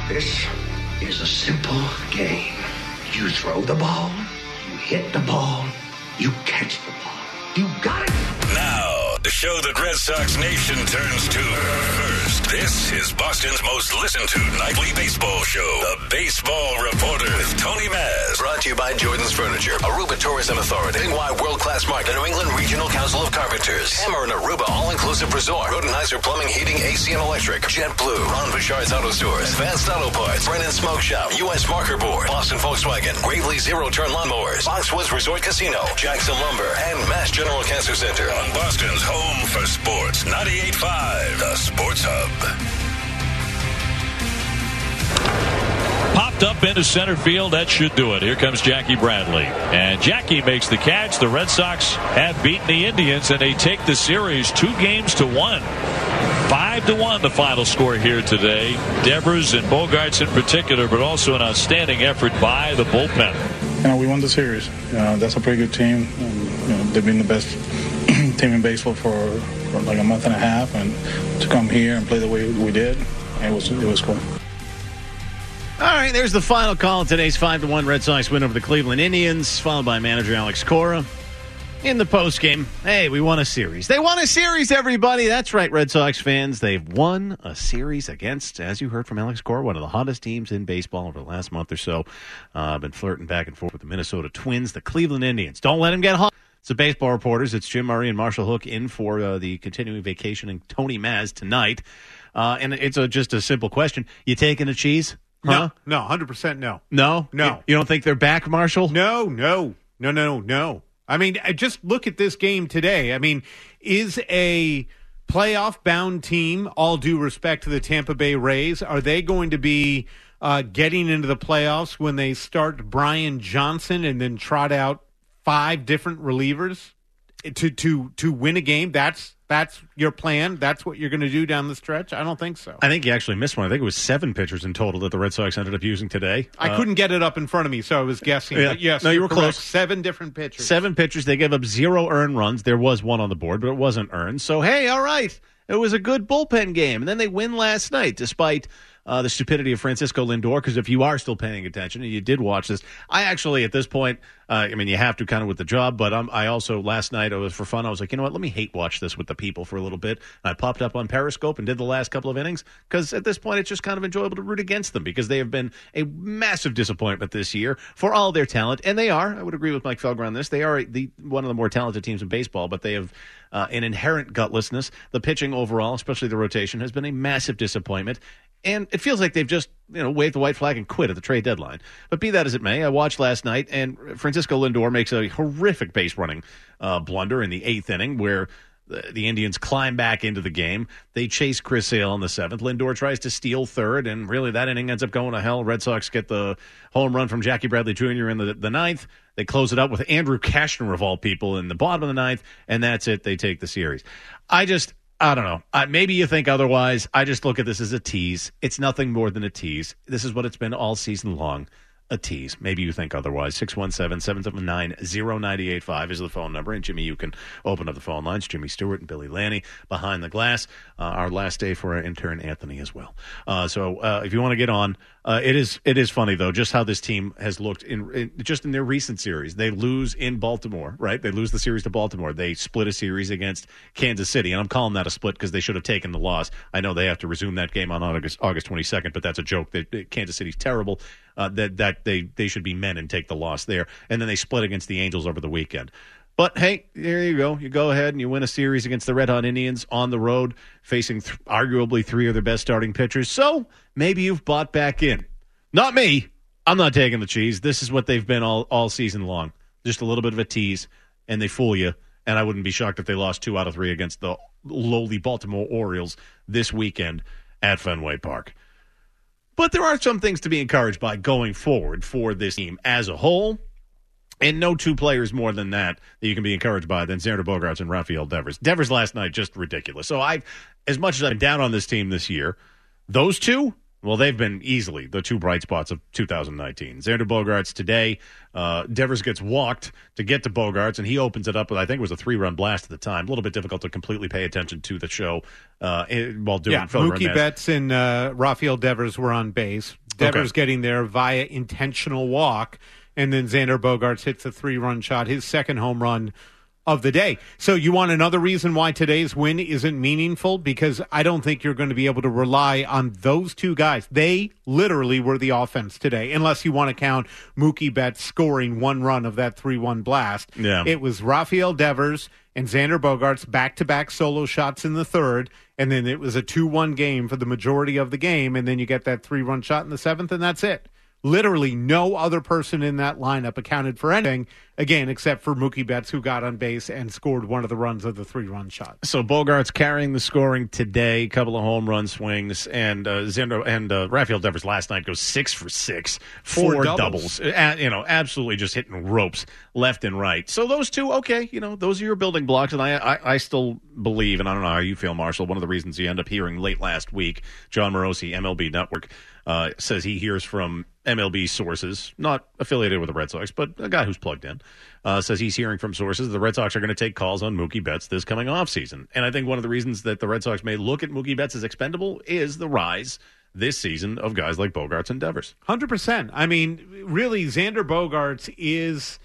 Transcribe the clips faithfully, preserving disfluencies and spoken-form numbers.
This is a simple game. You throw the ball, you hit the ball, you catch the ball. You got it? Now, the show that Red Sox Nation turns to first. This is Boston's most listened to nightly baseball show, The Baseball Reporter with Tony Maz. Brought to you by Jordan's Furniture, Aruba Tourism Authority, Bingwai World Class Market, the New England Regional Council of Carpenters, Hammer and Aruba All-Inclusive Resort, Rodenizer Plumbing, Heating, A C and Electric, JetBlue, Ron Bouchard's Auto Stores, Advanced Auto Parts, Brennan Smoke Shop, U S Marker Board, Boston Volkswagen, Gravely Zero Turn Lawnmowers, Foxwoods Resort Casino, Jackson Lumber, and Mass General Cancer Center. On Boston's home for sports, ninety-eight point five, The Sports Hub. Popped up into center field. That should do it. Here comes Jackie Bradley. And Jackie makes the catch. The Red Sox have beaten the Indians, and they take the series two games to one. Five to one, the final score here today. Devers and Bogaerts in particular, but also an outstanding effort by the bullpen. You know, we won the series. Uh, that's a pretty good team. Um, you know, they've been the best team in baseball for, for like a month and a half, and to come here and play the way we did, it was it was cool. All right, there's the final call in today's five to one Red Sox win over the Cleveland Indians, followed by manager Alex Cora. In the postgame, hey, we won a series. They won a series, everybody. That's right, Red Sox fans. They've won a series against, as you heard from Alex Cora, one of the hottest teams in baseball over the last month or so. Uh, been flirting back and forth with the Minnesota Twins, the Cleveland Indians. Don't let them get hot. It's the Baseball Reporters. It's Jim Murray and Marshall Hook in for uh, the continuing vacationing Tony Maz tonight. Uh, and it's a, just a simple question. You taking a cheese? Huh? No, no, one hundred percent no. No? No. You, you don't think they're back, Marshall? No, no, no, no, no. I mean, just look at this game today. I mean, is a playoff-bound team, all due respect to the Tampa Bay Rays, are they going to be uh, getting into the playoffs when they start Brian Johnson and then trot out five different relievers to to to win a game? That's that's your plan? That's what you're going to do down the stretch? I don't think so. I think you actually missed one. I think it was seven pitchers in total that the Red Sox ended up using today. I uh, couldn't get it up in front of me, so I was guessing. Yeah. But yes, no, you were correct. close. Seven different pitchers. Seven pitchers. They gave up zero earned runs. There was one on the board, but it wasn't earned. So, hey, all right. It was a good bullpen game. And then they win last night, despite uh, the stupidity of Francisco Lindor, because if you are still paying attention and you did watch this, I actually, at this point, uh, I mean, you have to kind of with the job, but um, I also, last night, it was for fun, I was like, you know what, let me hate watch this with the people for a little bit. And I popped up on Periscope and did the last couple of innings, because at this point, it's just kind of enjoyable to root against them, because they have been a massive disappointment this year for all their talent. And they are, I would agree with Mike Felger on this, they are the one of the more talented teams in baseball, but they have uh, an inherent gutlessness. The pitching overall, especially the rotation, has been a massive disappointment. And it feels like they've just, you know, waved the white flag and quit at the trade deadline. But be that as it may, I watched last night, and Francisco Lindor makes a horrific base running uh, blunder in the eighth inning where the, the Indians climb back into the game. They chase Chris Sale in the seventh. Lindor tries to steal third, and really that inning ends up going to hell. Red Sox get the home run from Jackie Bradley Junior in the, the ninth. They close it up with Andrew Cashner, of all people, in the bottom of the ninth, and that's it. They take the series. I just... I don't know. Uh, maybe you think otherwise. I just look at this as a tease. It's nothing more than a tease. This is what it's been all season long, a tease. Maybe you think otherwise. six one seven, seven seven nine, zero nine eight five is the phone number. And, Jimmy, you can open up the phone lines. Jimmy Stewart and Billy Lanny behind the glass. Uh, our last day for our intern, Anthony, as well. Uh, so uh, if you want to get on, uh, it is it is funny, though, just how this team has looked in, in just in their recent series. They lose in Baltimore, right? They lose the series to Baltimore. They split a series against Kansas City, and I'm calling that a split because they should have taken the loss. I know they have to resume that game on August, August twenty-second, but that's a joke. That Kansas City's terrible. Uh, that that they, they should be men and take the loss there. And then they split against the Angels over the weekend. But, hey, there you go. You go ahead and you win a series against the Red Hot Indians on the road, facing th- arguably three of their best starting pitchers. So maybe you've bought back in. Not me. I'm not taking the cheese. This is what they've been all, all season long. Just a little bit of a tease, and they fool you. And I wouldn't be shocked if they lost two out of three against the lowly Baltimore Orioles this weekend at Fenway Park. But there are some things to be encouraged by going forward for this team as a whole. And no two players more than that that you can be encouraged by than Xander Bogaerts and Rafael Devers. Devers last night, just ridiculous. So I've, as much as I've been down on this team this year, those two, Well, they've been easily the two bright spots of two thousand nineteen. Xander Bogaerts today. Uh, Devers gets walked to get to Bogaerts, and he opens it up with, I think it was a three-run blast at the time. A little bit difficult to completely pay attention to the show uh, while doing yeah, Mookie Betts and uh, Rafael Devers were on base. Devers okay. getting there via intentional walk, and then Xander Bogaerts hits a three-run shot, his second home run of the day. So you want another reason why today's win isn't meaningful? Because I don't think you're going to be able to rely on those two guys. They literally were the offense today, unless you want to count Mookie Betts scoring one run of that three one blast. Yeah. It was Rafael Devers and Xander Bogaerts back-to-back solo shots in the third, and then it was a two one game for the majority of the game, and then you get that three-run shot in the seventh, and that's it. Literally no other person in that lineup accounted for anything, again, except for Mookie Betts, who got on base and scored one of the runs of the three-run shot. So Bogaerts carrying the scoring today, a couple of home run swings, and uh, Xander and uh, Rafael Devers last night goes six for six, four, four doubles. doubles. Uh, you know, absolutely just hitting ropes left and right. So those two, okay, you know, those are your building blocks, and I, I, I still believe, and I don't know how you feel, Marshall, one of the reasons you end up hearing late last week, John Morosi, M L B Network, uh, says he hears from M L B sources, not affiliated with the Red Sox, but a guy who's plugged in, uh, says he's hearing from sources the Red Sox are going to take calls on Mookie Betts this coming offseason. And I think one of the reasons that the Red Sox may look at Mookie Betts as expendable is the rise this season of guys like Bogaerts and Devers. one hundred percent. I mean, really, Xander Bogaerts is...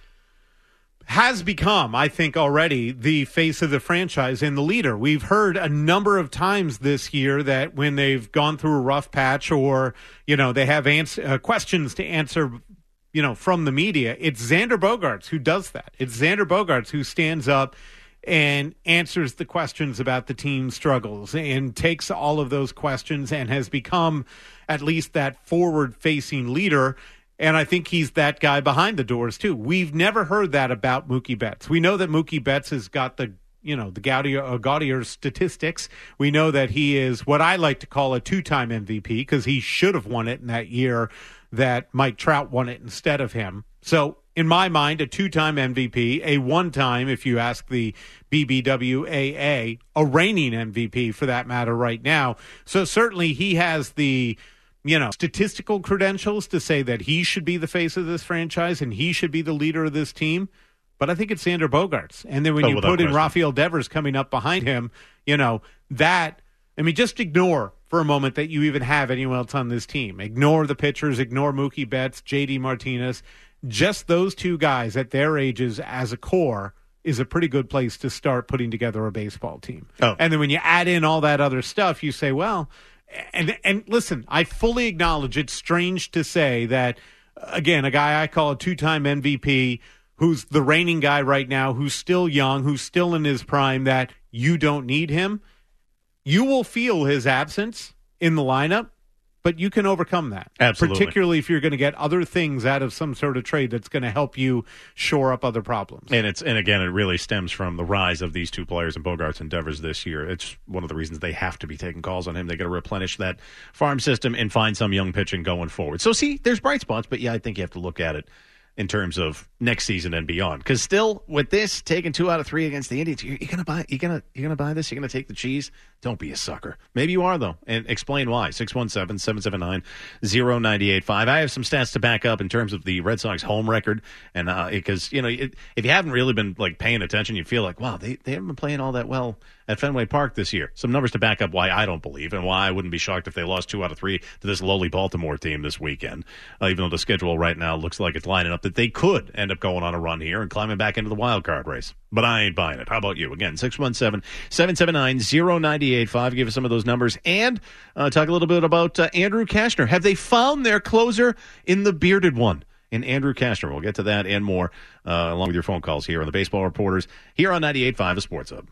has become, I think, already the face of the franchise and the leader. We've heard a number of times this year that when they've gone through a rough patch or, you know, they have ans- uh, questions to answer, you know, from the media, it's Xander Bogaerts who does that. It's Xander Bogaerts who stands up and answers the questions about the team's struggles and takes all of those questions and has become at least that forward-facing leader. And I think he's that guy behind the doors, too. We've never heard that about Mookie Betts. We know that Mookie Betts has got the, you know, the Gaudier, uh, Gaudier statistics. We know that he is what I like to call a two-time M V P because he should have won it in that year that Mike Trout won it instead of him. So, in my mind, a two-time M V P, a one-time, if you ask the B B W A A, a reigning M V P for that matter right now. So, certainly he has the... you know, statistical credentials to say that he should be the face of this franchise and he should be the leader of this team. But I think it's Xander Bogaerts. And then when oh, you put question. in Rafael Devers coming up behind him, you know, that, I mean, just ignore for a moment that you even have anyone else on this team. Ignore the pitchers, ignore Mookie Betts, J D Martinez. Just those two guys at their ages as a core is a pretty good place to start putting together a baseball team. Oh. And then when you add in all that other stuff, you say, well, And and listen, I fully acknowledge it's strange to say that, again, a guy I call a two-time M V P who's the reigning guy right now, who's still young, who's still in his prime, that you don't need him. You will feel his absence in the lineup, but you can overcome that. Absolutely. Particularly if you're going to get other things out of some sort of trade that's going to help you shore up other problems. And it's and again, it really stems from the rise of these two players in Bogaerts and Devers this year. It's one of the reasons they have to be taking calls on him. They got to replenish that farm system and find some young pitching going forward. So, see, there's bright spots, but yeah, I think you have to look at it in terms of next season and beyond. Because still, with this taking two out of three against the Indians, you're, you're gonna buy, you're gonna, you're gonna buy this. You're gonna take the cheese. Don't be a sucker. Maybe you are though, and explain why. six one seven, seven seven nine, zero nine eight five. I have some stats to back up in terms of the Red Sox home record, and uh, because you know, it, if you haven't really been like paying attention, you feel like, wow, they they haven't been playing all that well at Fenway Park this year. Some numbers to back up why I don't believe, and why I wouldn't be shocked if they lost two out of three to this lowly Baltimore team this weekend. Uh, even though the schedule right now looks like it's lining up that they could end up going on a run here and climbing back into the wild card race. But I ain't buying it. How about you? Again, six one seven, seven seven nine, zero nine eight five. Give us some of those numbers. And uh, talk a little bit about uh, Andrew Cashner. Have they found their closer in the bearded one? In Andrew Cashner. We'll get to that and more uh, along with your phone calls here on the Baseball Reporters here on ninety-eight point five, The Sports Hub.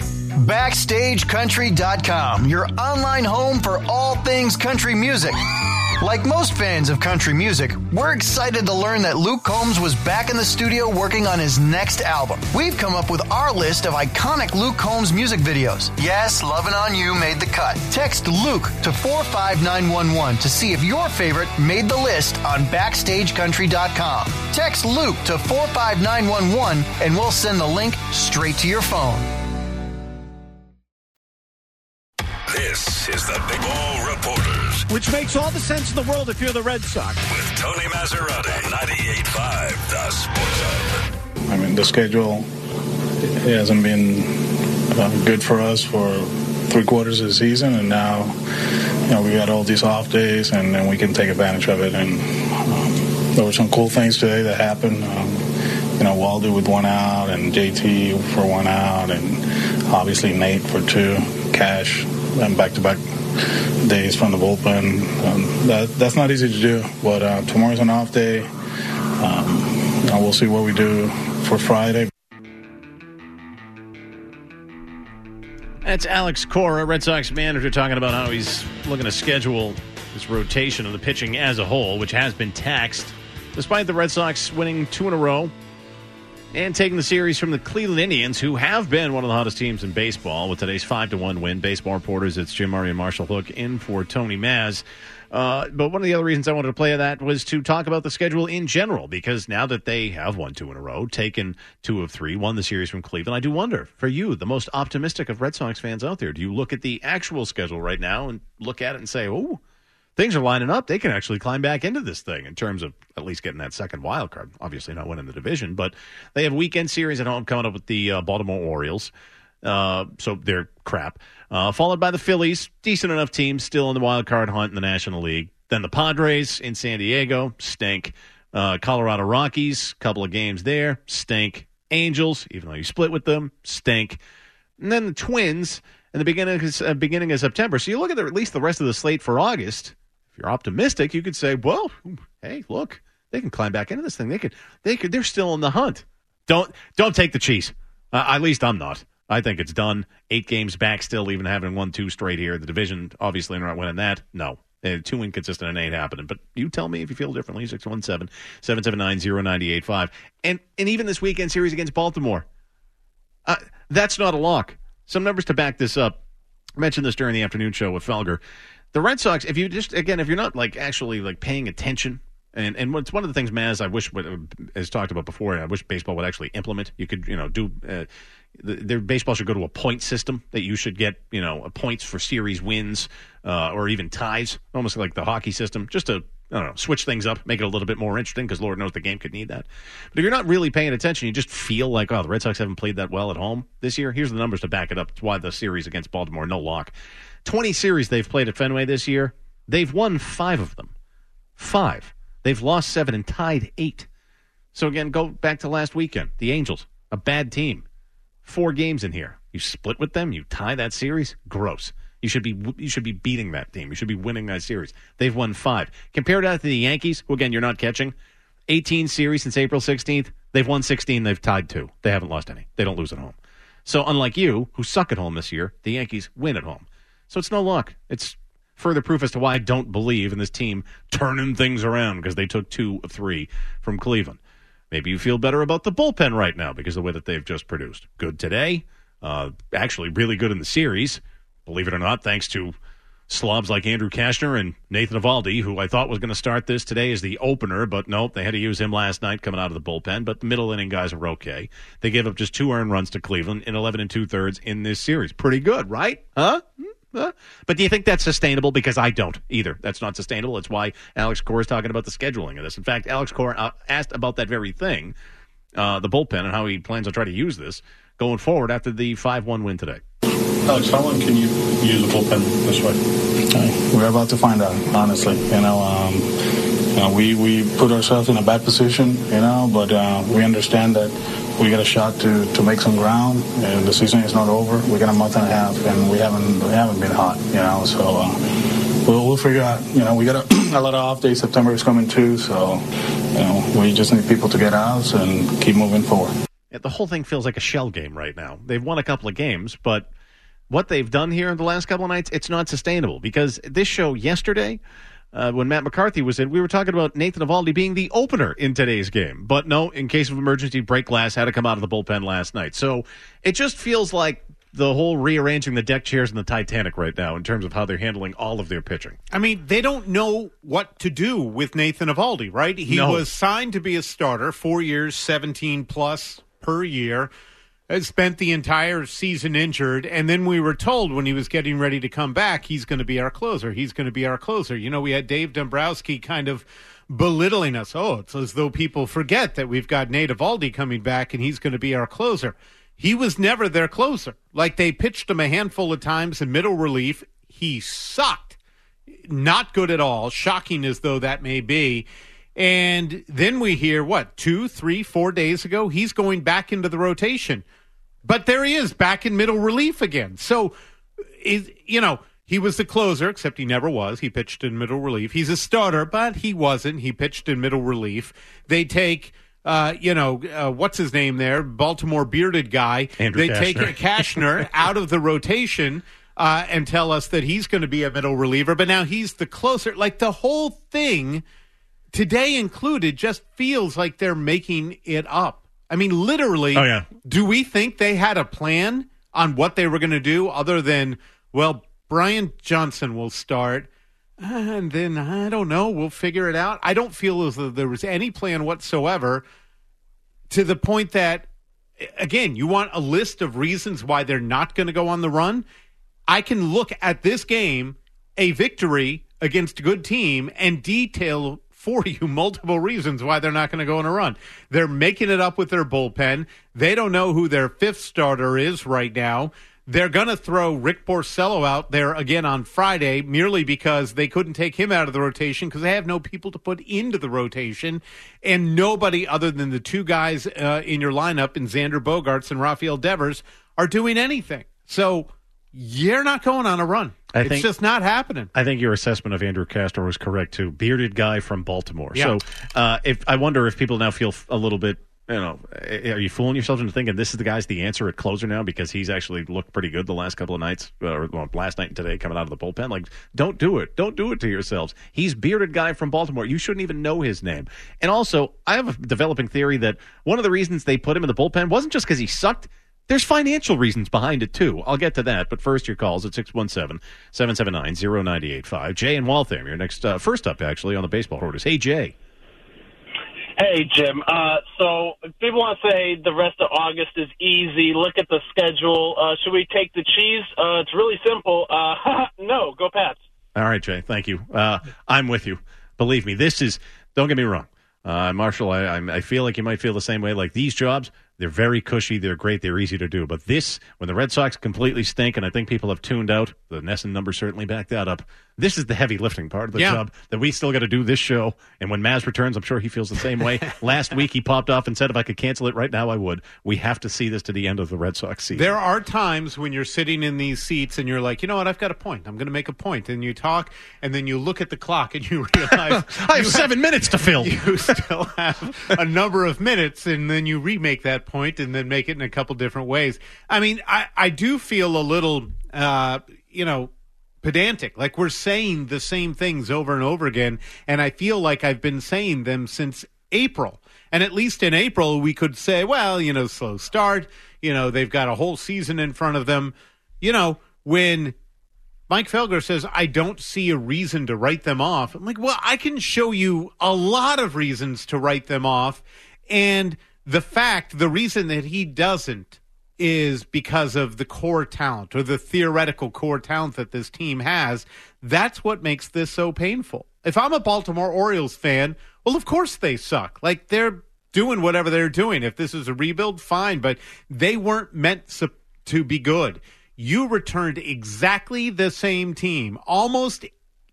Backstage Country dot com, your online home for all things country music. Like most fans of country music, we're excited to learn that Luke Combs was back in the studio working on his next album. We've come up with our list of iconic Luke Combs music videos. Yes, Lovin' On You made the cut. Text Luke to four five nine one one to see if your favorite made the list on Backstage Country dot com. Text Luke to four five nine one one and we'll send the link straight to your phone. This is the Big Ball Reporters News. Which makes all the sense in the world if you're the Red Sox. With Tony Maserati, ninety-eight point five, The Sports Hub. I mean, the schedule it hasn't been uh, good for us for three quarters of the season, and now, you know, we got all these off days, and then we can take advantage of it. And um, there were some cool things today that happened. Um, you know, Waldo with one out, and J T for one out, and obviously Nate for two, Cash, and back-to-back days from the bullpen. Um, that, that's not easy to do, but uh, tomorrow's an off day. Um, you know, we'll see what we do for Friday. That's Alex Cora, Red Sox manager, talking about how he's looking to schedule this rotation of the pitching as a whole, which has been taxed, despite the Red Sox winning two in a row and taking the series from the Cleveland Indians, who have been one of the hottest teams in baseball with today's five to one win. Baseball reporters, it's Jim Murray and Marshall Hook in for Tony Maz. Uh, but one of the other reasons I wanted to play that was to talk about the schedule in general, because now that they have won two in a row, taken two of three, won the series from Cleveland, I do wonder, for you, the most optimistic of Red Sox fans out there, do you look at the actual schedule right now and look at it and say, oh, things are lining up, they can actually climb back into this thing in terms of at least getting that second wild card, obviously not winning the division, but they have weekend series at home coming up with the uh, Baltimore Orioles. Uh, so they're crap. Uh, followed by the Phillies, decent enough team, still in the wild card hunt in the National League. Then the Padres in San Diego, stink. Uh, Colorado Rockies, couple of games there, stink. Angels, even though you split with them, stink. And then the Twins in the beginning of, uh, beginning of September. So you look at the, at least the rest of the slate for August. If you're optimistic, you could say, well, hey, look, they can climb back into this thing. They could, they could. They're still in the hunt. Don't don't take the cheese. Uh, at least I'm not. I think it's done. Eight games back still, even having won two straight here. The division, obviously, not winning that. No. Uh, two inconsistent and ain't happening. But you tell me if you feel differently. six one seven, seven seven nine, zero nine eight five. And, and even this weekend series against Baltimore, uh, that's not a lock. Some numbers to back this up. I mentioned this during the afternoon show with Felger. The Red Sox, if you just, again, if you're not like actually like paying attention, and, and it's one of the things, Maz, I wish, as talked about before, I wish baseball would actually implement. You could, you know, do, uh, the, their baseball should go to a point system that you should get, you know, points for series wins uh, or even ties, almost like the hockey system, just to, I don't know, switch things up, make it a little bit more interesting, because Lord knows the game could need that. But if you're not really paying attention, you just feel like, oh, the Red Sox haven't played that well at home this year. Here's the numbers to back it up. It's why the series against Baltimore, no lock. twenty series they've played at Fenway this year. They've won five of them. Five. They've lost seven and tied eight. So, again, go back to last weekend. The Angels, a bad team. Four games in here. You split with them, you tie that series. Gross. You should be you should be beating that team. You should be winning that series. They've won five. Compare that to the Yankees, who, again, you're not catching. eighteen series since April sixteenth. They've won sixteen. They've tied two. They haven't lost any. They don't lose at home. So, unlike you, who suck at home this year, the Yankees win at home. So it's no luck. It's further proof as to why I don't believe in this team turning things around, because they took two of three from Cleveland. Maybe you feel better about the bullpen right now because of the way that they've just produced. Good today. Uh, actually really good in the series, believe it or not, thanks to slobs like Andrew Kashner and Nathan Eovaldi, who I thought was going to start this today as the opener, but nope, they had to use him last night coming out of the bullpen. But the middle inning guys are okay. They gave up just two earned runs to Cleveland in eleven and two-thirds in this series. Pretty good, right? Huh? Huh? But do you think that's sustainable? Because I don't either. That's not sustainable. It's why Alex Cora is talking about the scheduling of this. In fact, Alex Cora uh, asked about that very thing, uh, the bullpen, and how he plans to try to use this going forward after the five one win today. Alex, how long can you use the bullpen this way? We're about to find out, honestly. You know, um, you know we, we put ourselves in a bad position, you know, but uh, we understand that we got a shot to, to make some ground, and the season is not over. We got a month and a half, and we haven't we haven't been hot, you know. So uh, we'll we'll figure out. You know, we got a, a lot of off days. September is coming too, so you know we just need people to get out and keep moving forward. Yeah, the whole thing feels like a shell game right now. They've won a couple of games, but what they've done here in the last couple of nights, it's not sustainable. Because this show yesterday, Uh, when Matt McCarthy was in, we were talking about Nathan Eovaldi being the opener in today's game. But no, in case of emergency, Break Glass had to come out of the bullpen last night. So it just feels like the whole rearranging the deck chairs in the Titanic right now in terms of how they're handling all of their pitching. I mean, they don't know what to do with Nathan Eovaldi, right? He no. was signed to be a starter, four years, seventeen plus per year. spent the entire season injured, and then we were told when he was getting ready to come back, he's going to be our closer. He's going to be our closer. You know, we had Dave Dombrowski kind of belittling us. Oh, it's as though people forget that we've got Nate Eovaldi coming back, and he's going to be our closer. He was never their closer. Like, they pitched him a handful of times in middle relief. He sucked. Not good at all, shocking as though that may be. And then we hear, what, two, three, four days ago, he's going back into the rotation. But there he is, back in middle relief again. So, is, you know, he was the closer, except he never was. He pitched in middle relief. He's a starter, but he wasn't. He pitched in middle relief. They take, uh, you know, uh, what's his name there? Baltimore bearded guy. Andrew they Kashner. take Kashner out of the rotation uh, and tell us that he's going to be a middle reliever. But now he's the closer. Like, the whole thing, today included, just feels like they're making it up. I mean, literally, oh, yeah. Do we think they had a plan on what they were going to do other than, well, Brian Johnson will start, and then, I don't know, we'll figure it out? I don't feel as though there was any plan whatsoever, to the point that, again, you want a list of reasons why they're not going to go on the run? I can look at this game, a victory against a good team, and detail for you multiple reasons why they're not going to go on a run. They're making it up with their bullpen. They don't know who their fifth starter is right now. They're going to throw Rick Porcello out there again on Friday merely because they couldn't take him out of the rotation because they have no people to put into the rotation, and nobody other than the two guys uh, in your lineup, in Xander Bogaerts and Rafael Devers, are doing anything. So you're not going on a run. I it's think, just not happening. I think your assessment of Andrew Castro was correct, too. Bearded guy from Baltimore. Yeah. So uh, if I wonder if people now feel a little bit, you know, are you fooling yourself into thinking this is the guy's the answer at closer now because he's actually looked pretty good the last couple of nights, or well, last night and today coming out of the bullpen? Like, don't do it. Don't do it to yourselves. He's bearded guy from Baltimore. You shouldn't even know his name. And also, I have a developing theory that one of the reasons they put him in the bullpen wasn't just because he sucked. There's financial reasons behind it, too. I'll get to that. But first, your calls at six one seven, seven seven nine, zero nine eight five. Jay in Waltham, your next, uh, first up, actually, on the Baseball Reporters. Hey, Jay. Hey, Jim. Uh, so people want to say the rest of August is easy. Look at the schedule. Uh, should we take the cheese? Uh, it's really simple. Uh, no, go Pats. All right, Jay. Thank you. Uh, I'm with you. Believe me, this is, don't get me wrong. Uh, Marshall, I, I, I feel like you might feel the same way. Like, these jobs, they're very cushy, they're great, they're easy to do. But this, when the Red Sox completely stink, and I think people have tuned out, the Nesson numbers certainly back that up, this is the heavy lifting part of the yeah. job that we still got to do this show. And when Maz returns, I'm sure he feels the same way. Last week he popped off and said if I could cancel it right now, I would. We have to see this to the end of the Red Sox season. There are times when you're sitting in these seats and you're like, you know what, I've got a point. I'm going to make a point. And you talk, and then you look at the clock and you realize I have seven have, minutes to fill. You still have a number of minutes, and then you remake that point and then make it in a couple different ways. I mean, I, I do feel a little, uh, you know, pedantic. Like, we're saying the same things over and over again, and I feel like I've been saying them since April. And at least in April, we could say, well, you know, slow start. You know, they've got a whole season in front of them. You know, when Mike Felger says, I don't see a reason to write them off, I'm like, well, I can show you a lot of reasons to write them off. And the fact, the reason that he doesn't is because of the core talent, or the theoretical core talent that this team has. That's what makes this so painful. If I'm a Baltimore Orioles fan, well, of course they suck. Like, they're doing whatever they're doing. If this is a rebuild, fine, but they weren't meant to be good. You returned exactly the same team, almost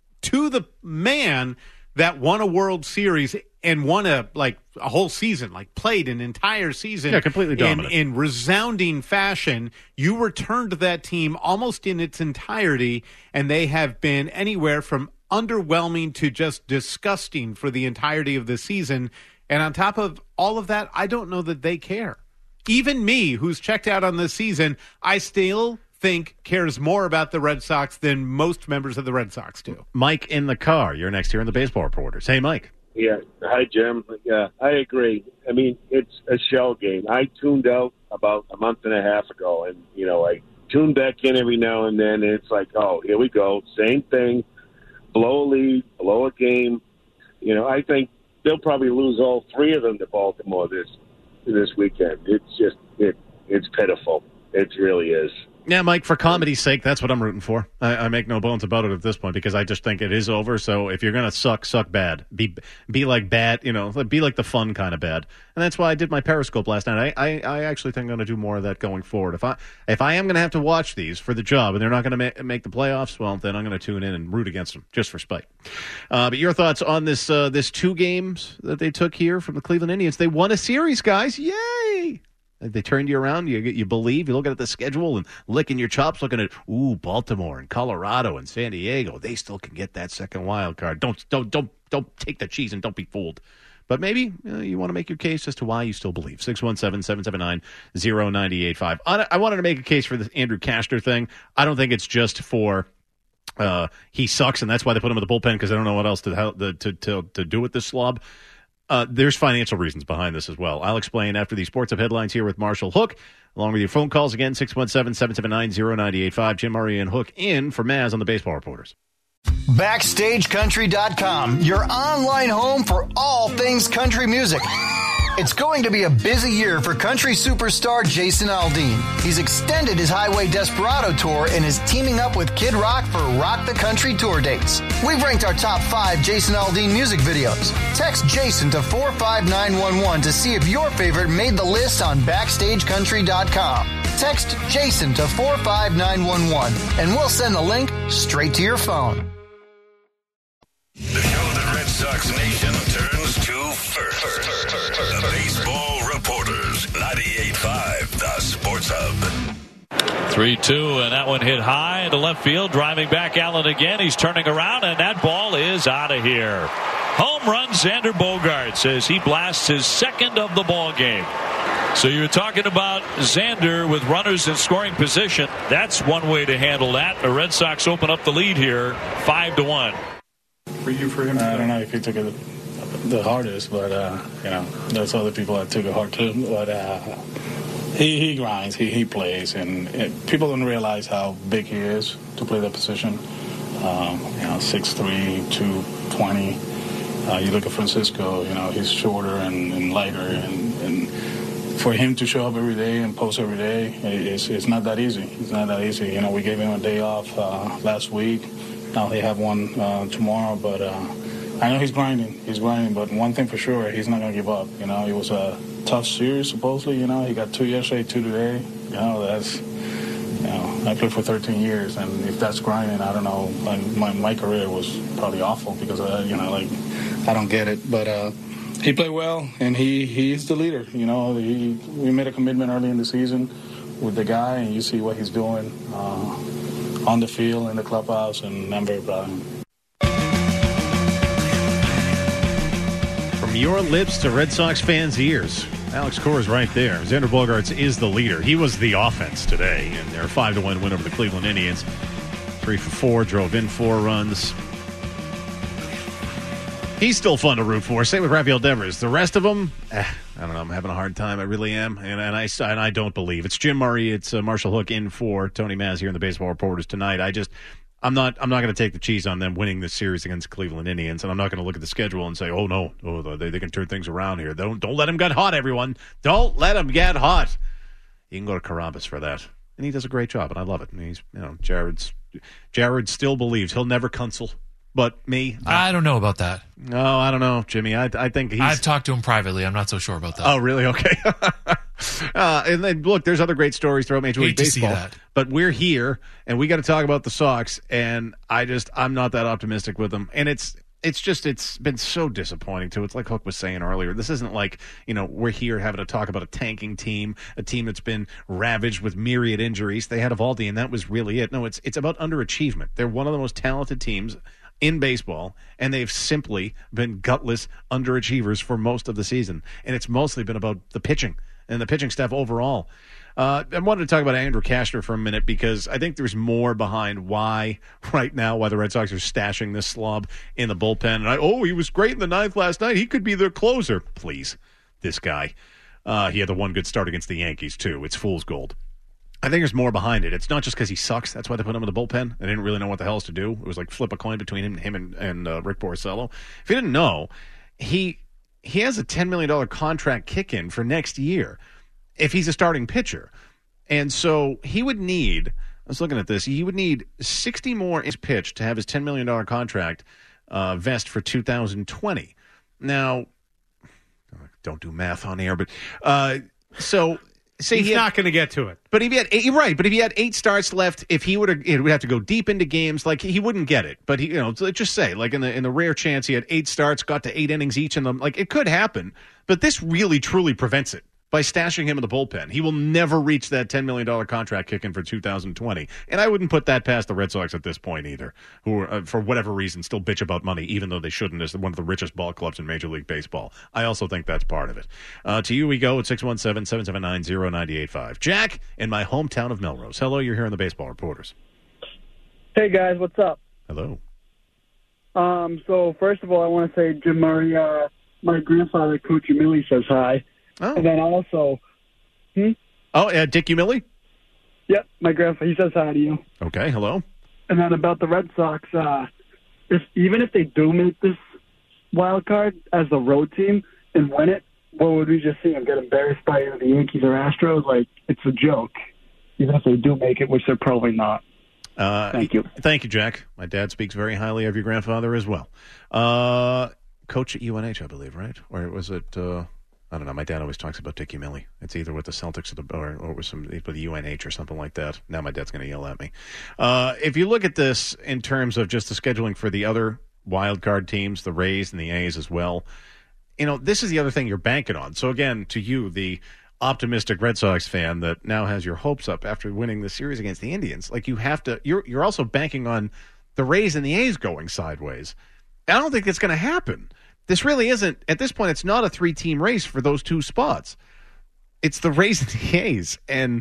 to the man, that won a World Series and won a like a whole season, like played an entire season, yeah, completely dominant. in, in resounding fashion. You returned that team almost in its entirety, and they have been anywhere from underwhelming to just disgusting for the entirety of the season. And on top of all of that, I don't know that they care. Even me, who's checked out on this season, I still think cares more about the Red Sox than most members of the Red Sox do. Mike in the car. You're next here in the Baseball Reporters. Hey, Mike. Yeah. Hi, Jim. Yeah, I agree. I mean, it's a shell game. I tuned out about a month and a half ago, and, you know, I tune back in every now and then, and it's like, oh, here we go. Same thing. Blow a lead, blow a game. You know, I think they'll probably lose all three of them to Baltimore this this weekend. It's just, it, it's pitiful. It really is. Yeah, Mike, for comedy's sake, that's what I'm rooting for. I, I make no bones about it at this point because I just think it is over. So if you're going to suck, suck bad. Be be like bad, you know, be like the fun kind of bad. And that's why I did my Periscope last night. I, I, I actually think I'm going to do more of that going forward. If I if I am going to have to watch these for the job and they're not going to ma- make the playoffs, well, then I'm going to tune in and root against them just for spite. Uh, but your thoughts on this uh, this two games that they took here from the Cleveland Indians? They won a series, guys. Yay! They turned you around. You you believe. You look at the schedule and licking your chops, looking at ooh Baltimore and Colorado and San Diego. They still can get that second wild card. Don't don't don't don't take the cheese and don't be fooled. But maybe you, know, you want to make your case as to why you still believe. six one seven, seven seven nine, zero nine eight five. I wanted to make a case for the Andrew Cashner thing. I don't think it's just for uh, he sucks and that's why they put him in the bullpen because they don't know what else to to to, to do with this slob. Uh, there's financial reasons behind this as well. I'll explain after the Sports Hub headlines here with Marshall Hook, along with your phone calls. Again, six one seven, seven seven nine, zero nine eight five. Jim Murray and Hook in for Maz on the Baseball Reporters. Backstage Country dot com, your online home for all things country music. It's going to be a busy year for country superstar Jason Aldean. He's extended his Highway Desperado tour and is teaming up with Kid Rock for Rock the Country tour dates. We've ranked our top five Jason Aldean music videos. Text Jason to four five nine one one to see if your favorite made the list on Backstage Country dot com. Text Jason to four five nine one one and we'll send the link straight to your phone. The show that Red Sox Nation turns to first. The Baseball Reporters, ninety-eight point five, the Sports Hub. three two, and that one hit high into left field. Driving back Allen again. He's turning around, and that ball is out of here. Home run, Xander Bogaerts as he blasts his second of the ball game. So you're talking about Xander with runners in scoring position. That's one way to handle that. The Red Sox open up the lead here, five to one. For you, for him, I don't know if he took it the hardest, but uh, you know, there's other people that took it hard too. But uh, he he grinds, he he plays, and it, people don't realize how big he is to play that position. Um, you know, six three, two twenty. Uh, you look at Francisco, you know, he's shorter and, and lighter, and, and for him to show up every day and post every day, it's it's not that easy. It's not that easy. You know, we gave him a day off uh, last week. Now they have one uh, tomorrow, but uh, I know he's grinding. He's grinding, but one thing for sure, he's not going to give up. You know, it was a tough series, supposedly. You know, he got two yesterday, two today. You know, that's, you know, I played for thirteen years, and if that's grinding, I don't know. My, my career was probably awful because, uh, you know, like, I don't get it. But uh, he played well, and he he's the leader. You know, he, we made a commitment early in the season with the guy, and you see what he's doing uh, on the field, in the clubhouse, and I'm very proud of him. From your lips to Red Sox fans' ears, Alex Cora is right there. Xander Bogaerts is the leader. He was the offense today, and they're a five to one win over the Cleveland Indians. Three for four, drove in four runs. He's still fun to root for. Same with Rafael Devers. The rest of them, eh, I don't know. I'm having a hard time. I really am, and, and I and I don't believe it's Jim Murray. It's uh, Marshall Hook in for Tony Maz here in the Baseball Reporters tonight. I just, I'm not, I'm not going to take the cheese on them winning this series against Cleveland Indians, and I'm not going to look at the schedule and say, oh no, oh they, they can turn things around here. Don't don't let them get hot, everyone. Don't let them get hot. You can go to Carambas for that, and he does a great job, and I love it. And he's, you know, Jared's Jared still believes he'll never counsel. But me, I, I don't know about that. No, I don't know, Jimmy. I I think he's. I've talked to him privately. I'm not so sure about that. Oh, really? Okay. uh, and then look, there's other great stories throughout Major League Baseball. That. But we're here, and we got to talk about the Sox. And I just, I'm not that optimistic with them. And it's, it's just, it's been so disappointing too. It's like Hook was saying earlier. This isn't like, you know, we're here having to talk about a tanking team, a team that's been ravaged with myriad injuries. They had Eovaldi, and that was really it. No, it's, it's about underachievement. They're one of the most talented teams in baseball, and they've simply been gutless underachievers for most of the season. And it's mostly been about the pitching and the pitching staff overall. Uh, I wanted to talk about Andrew Cashner for a minute because I think there's more behind why right now, why the Red Sox are stashing this slob in the bullpen. And I, oh, he was great in the ninth last night. He could be their closer. Please, this guy. Uh, he had the one good start against the Yankees, too. It's fool's gold. I think there's more behind it. It's not just because he sucks. That's why they put him in the bullpen. They didn't really know what the hell else to do. It was like flip a coin between him, him and, and uh, Rick Porcello. If you didn't know, he he has a ten million dollars contract kick-in for next year. if he's a starting pitcher. And so he would need, I was looking at this, he would need sixty more innings pitched to have his ten million dollars contract uh, vest for two thousand twenty. Now, don't do math on air, but uh, so say he's he had, not going to get to it. But if he had eight, you're right. But if he had eight starts left, if he would, it would have to go deep into games. Like he wouldn't get it. But he, you know, let's just say, like in the in the rare chance he had eight starts, got to eight innings each in them, like it could happen. But this really truly prevents it by stashing him in the bullpen. He will never reach that ten million dollars contract kicking for two thousand twenty. And I wouldn't put that past the Red Sox at this point either, who are, uh, for whatever reason, still bitch about money, even though they shouldn't, as one of the richest ball clubs in Major League Baseball. I also think that's part of it. Uh, to you we go at six one seven, seven seven nine, zero nine eight five. Jack, in my hometown of Melrose. Hello, you're here on the Baseball Reporters. Hey, guys, what's up? Hello. Um, so, first of all, I want to say, Jim Murray, uh, my grandfather, Coach Umili, says hi. Oh. And then also, hmm? Oh, uh, Dick Umili? Yep, my grandfather, he says hi to you. Okay, hello. And then about the Red Sox, uh, if even if they do make this wild card as the road team and win it, what would we just see them get embarrassed by either the Yankees or Astros? Like, it's a joke. Even if they do make it, which they're probably not. Uh, thank you. Thank you, Jack. My dad speaks very highly of your grandfather as well. Uh, coach at U N H, I believe, right? Or was it... Uh, I don't know. My dad always talks about Dick Umili. It's either with the Celtics or, the, or, or with some with the U N H or something like that. Now my dad's going to yell at me. Uh, if you look at this in terms of just the scheduling for the other wild card teams, the Rays and the A's as well, you know, this is the other thing you're banking on. So again, to you, the optimistic Red Sox fan that now has your hopes up after winning the series against the Indians, like you have to, you're you're also banking on the Rays and the A's going sideways. I don't think it's going to happen. This really isn't, at this point, it's not a three-team race for those two spots. It's the Rays and the A's. And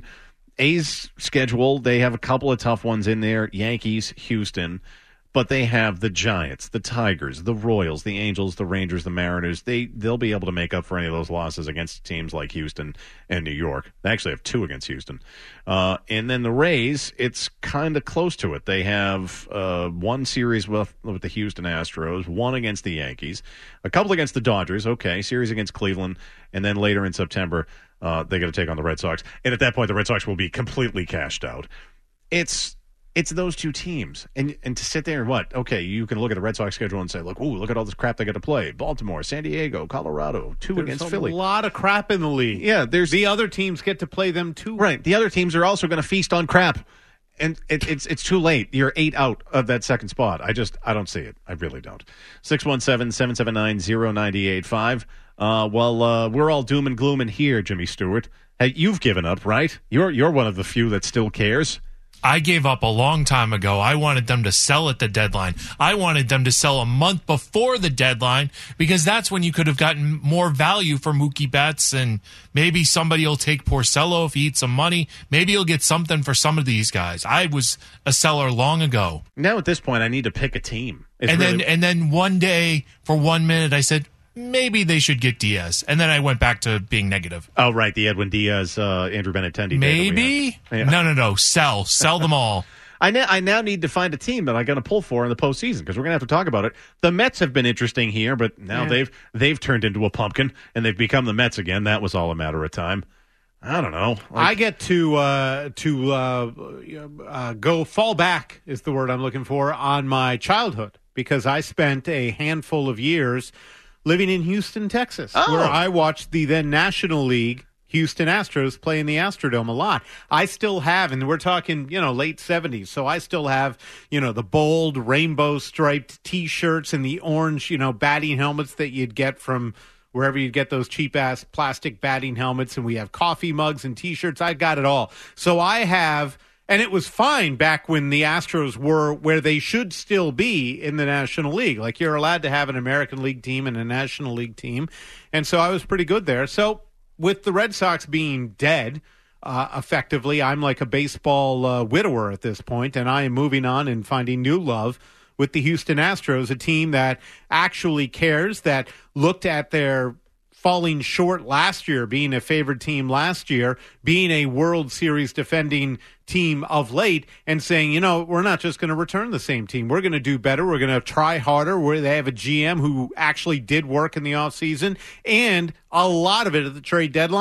A's schedule, they have a couple of tough ones in there, Yankees, Houston, but they have the Giants, the Tigers, the Royals, the Angels, the Rangers, the Mariners. They, they'll be able to make up for any of those losses against teams like Houston and New York. They actually have two against Houston. Uh, and then the Rays, it's kind of close to it. They have uh, one series with, with the Houston Astros, one against the Yankees, a couple against the Dodgers, okay, series against Cleveland, and then later in September, uh, they got to take on the Red Sox. And at that point, the Red Sox will be completely cashed out. It's... It's those two teams. And and to sit there and what? Okay, you can look at the Red Sox schedule and say, look, ooh, look at all this crap they got to play. Baltimore, San Diego, Colorado, two there's against a Philly. A lot of crap in the league. Yeah, there's the other teams get to play them too. Right. The other teams are also going to feast on crap. And it, it's it's too late. You're eight out of that second spot. I just, I don't see it. I really don't. six one seven, seven seven nine, zero nine eight five. Uh, well, uh, we're all doom and gloom in here, Jimmy Stewart. Hey, you've given up, right? You're You're one of the few that still cares. I gave up a long time ago. I wanted them to sell at the deadline. I wanted them to sell a month before the deadline because that's when you could have gotten more value for Mookie Betts, and maybe somebody will take Porcello if he eats some money. Maybe he'll get something for some of these guys. I was a seller long ago. Now at this point, I need to pick a team. It's and really- then and then one day, for one minute, I said, maybe they should get Diaz. And then I went back to being negative. Oh, right. The Edwin Diaz, uh, Andrew Benintendi. Maybe? Yeah. No, no, no. Sell. Sell them all. I, na- I now need to find a team that I'm going to pull for in the postseason because we're going to have to talk about it. The Mets have been interesting here, but now yeah. they've they've turned into a pumpkin, and they've become the Mets again. That was all a matter of time. I don't know. Like, I get to uh, to uh, uh, go fall back is the word I'm looking for on my childhood because I spent a handful of years living in Houston, Texas, oh. where I watched the then National League Houston Astros play in the Astrodome a lot. I still have, and we're talking, you know, late seventies, so I still have, you know, the bold rainbow-striped T-shirts and the orange, you know, batting helmets that you'd get from wherever you'd get those cheap-ass plastic batting helmets, and we have coffee mugs and T-shirts. I got it all. So I have... And it was fine back when the Astros were where they should still be in the National League. Like, you're allowed to have an American League team and a National League team. And so I was pretty good there. So with the Red Sox being dead, uh, effectively, I'm like a baseball uh, widower at this point, and I am moving on and finding new love with the Houston Astros, a team that actually cares, that looked at their falling short last year, being a favored team last year, being a World Series defending team of late, and saying, you know, we're not just going to return the same team. We're going to do better. We're going to try harder. Where they have a G M who actually did work in the offseason, and a lot of it at the trade deadline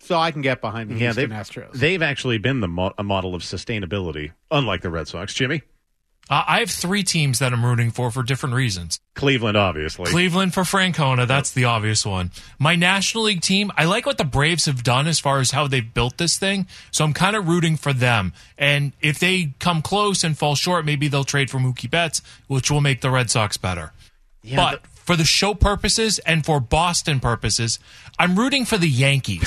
So I can get behind the Yeah, Houston they've, Astros. they've actually been the mo- a model of sustainability, unlike the Red Sox. Jimmy? Uh, I have three teams that I'm rooting for for different reasons. Cleveland, obviously. Cleveland for Francona. That's the obvious one. My National League team, I like what the Braves have done as far as how they've built this thing. So I'm kind of rooting for them. And if they come close and fall short, maybe they'll trade for Mookie Betts, which will make the Red Sox better. Yeah, but for the show purposes and for Boston purposes, I'm rooting for the Yankees.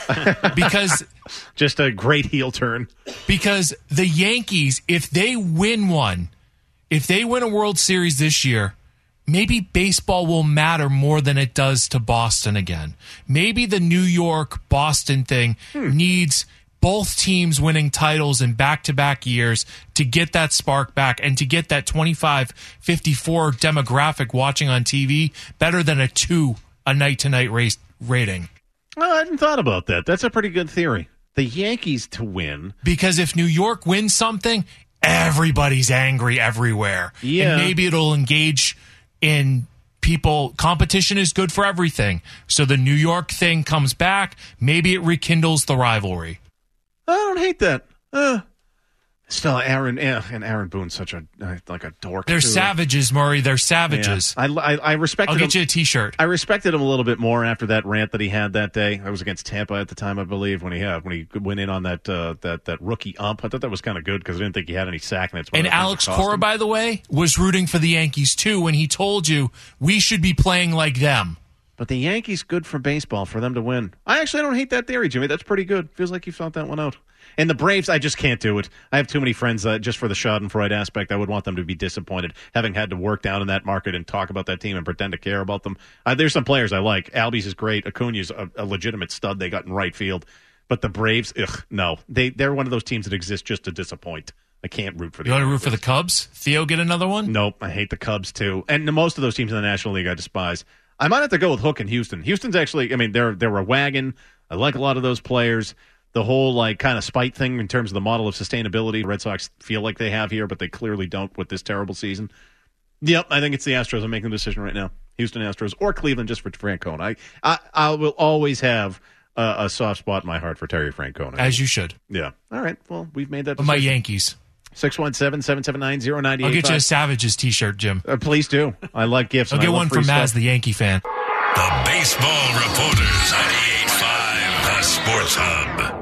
because just a great heel turn. Because the Yankees, if they win one, if they win a World Series this year, maybe baseball will matter more than it does to Boston again.Maybe the New York-Boston thing hmm. needs both teams winning titles in back-to-back years to get that spark back and to get that twenty-five fifty-four demographic watching on T V better than a two a night-to-night race rating. Well, I hadn't thought about that. That's a pretty good theory. The Yankees to win. Because if New York wins something, everybody's angry everywhere. Yeah. And maybe it'll engage in people. Competition is good for everything. So the New York thing comes back. Maybe it rekindles the rivalry. I don't hate that. Uh, still, Aaron eh, and Aaron Boone's such a like a dork. They're too. savages, Murray. They're savages. Yeah. I, I, I respected I'll get him. you a T-shirt. I respected him a little bit more after that rant that he had that day. I was against Tampa at the time, I believe, when he had, when he went in on that uh, that that rookie ump. I thought that was kind of good because I didn't think he had any sack. And, and Alex Cora, by the way, was rooting for the Yankees too when he told you we should be playing like them. But the Yankees, good for baseball, for them to win. I actually don't hate that theory, Jimmy. That's pretty good. Feels like you thought that one out. And the Braves, I just can't do it. I have too many friends uh, just for the Schadenfreude aspect. I would want them to be disappointed, having had to work down in that market and talk about that team and pretend to care about them. Uh, there's some players I like. Albies is great. Acuna's a, a legitimate stud they got in right field. But the Braves, ugh, no. They, they're one of those teams that exist just to disappoint. I can't root for them. You want to root for the Cubs? Theo get another one? Nope. I hate the Cubs, too. And most of those teams in the National League I despise. I might have to go with Hook and Houston. Houston's actually, I mean, they're they're a wagon. I like a lot of those players. The whole, like, kind of spite thing in terms of the model of sustainability the Red Sox feel like they have here, but they clearly don't with this terrible season. Yep, I think it's the Astros. I'm making the decision right now. Houston Astros or Cleveland just for Francona. I, I, I will always have uh, a soft spot in my heart for Terry Francona. As you should. Yeah. All right. Well, we've made that decision. My Yankees. six one seven, seven seven nine, zero nine eight five. I'll get you a Savages T-shirt, Jim. Uh, please do. I like gifts. I'll get one from Maz, the Yankee fan. The Baseball Reporters, ninety-eight point five, the Sports Hub.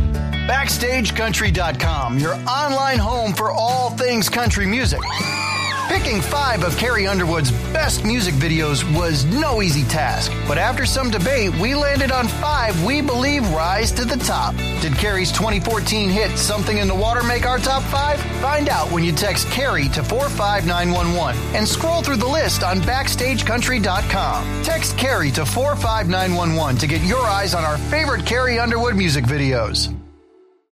Backstage Country dot com, your online home for all things country music. Picking five of Carrie Underwood's best music videos was no easy task, but after some debate, we landed on five we believe rise to the top. Did Carrie's twenty fourteen hit Something in the Water make our top five? Find out when you text Carrie to four five nine one one and scroll through the list on Backstage Country dot com. Text Carrie to four five nine one one to get your eyes on our favorite Carrie Underwood music videos.